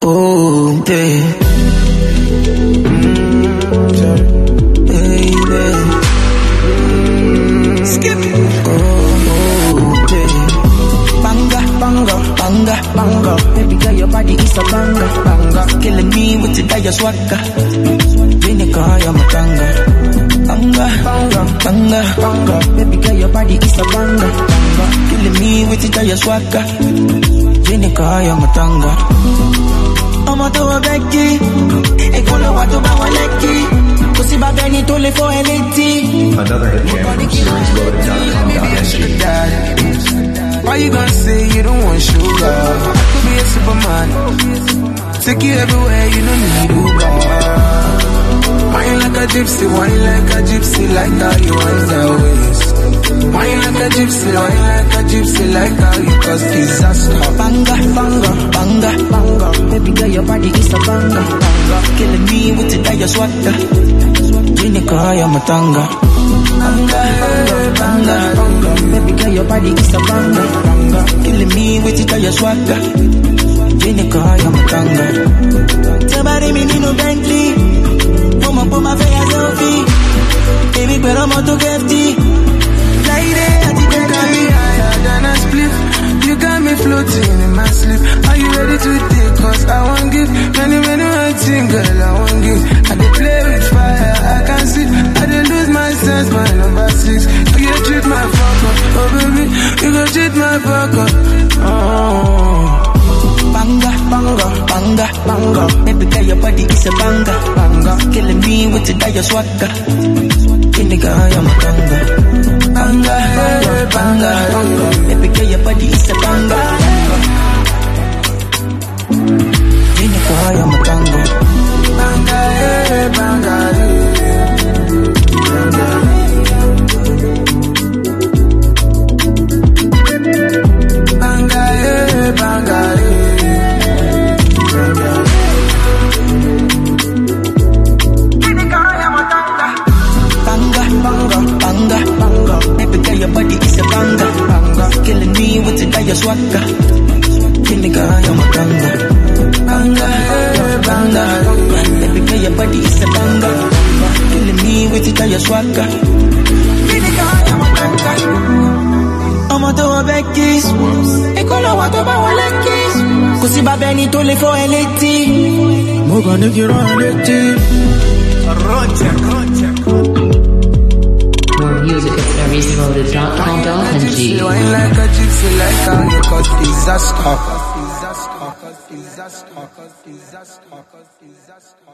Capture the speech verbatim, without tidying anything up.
Oh, babe. Banga, banga, baby girl, your body is a banga, banga. Killing me with the dire swagger. Vinegar, you're my tanga. Banga, banga, banga, banga. Baby girl, your body is a banga, banga. Killing me with the dire swagger. Vinegar, you're my tanga. I'm a to a Becky. E con lo guato ba wa Lecky. Così va bene tu le fo eletti. Another hit jam. Series loaded dot com dot S G. Why you gonna say you don't want sugar? I could be a superman. Take you everywhere, you don't need Uber. Wine like a gypsy, wine like a gypsy, like how you wind that waist. Wine like a gypsy, wine like a gypsy, like how you cause disaster. Banga, banga, banga, banga. Baby girl, your body is a banga, banga. Killing me with the dire swagger. Vinegar, you're my tanga. Banga, banga, banga. Baby girl, your body is a banga, banga. Killing me with the dire swagger. Vinegar, you're my tanga. Somebody me me no Bentley. Come up on my face, selfie. Baby, pero I'm to get tea. Lady, I think I got me higher than a split. You got me floating in my sleep. Are you ready to take? Cause I won't give. Many, many one girl, I won't give. I dey play with fire, I can't see. I dey lose my sense, my number six. You go treat my fuck up, oh baby. You go treat my fuck up, oh. Banga, banga, banga, banga. Baby girl, your body is a banga, banga. Killing me with the dire swagger. Vinegar, you're my tanga. Banga, banga, banga, banga. Baby girl, your body is a banga, banga. Vinegar, you're my tanga. Banga, eh, banga, eh. Banga, eh, banga, eh. Banga, banga, baby girl, your body is a banga, banga. Killing me with the dire swagger. Vinegar, you're my tanga. Banga, banga, banga. Baby girl, your body is a banga, banga. Killing me with the dire swagger. Vinegar, you're my tanga. I'm a to a Becky's. E con lo guato ba wa Lecky. Così va bene tu le fo eletti. Mo gonna get on it. Roger, Roger. More music at series loaded dot com dot S G. Wine like a gypsy, like how you cause disaster.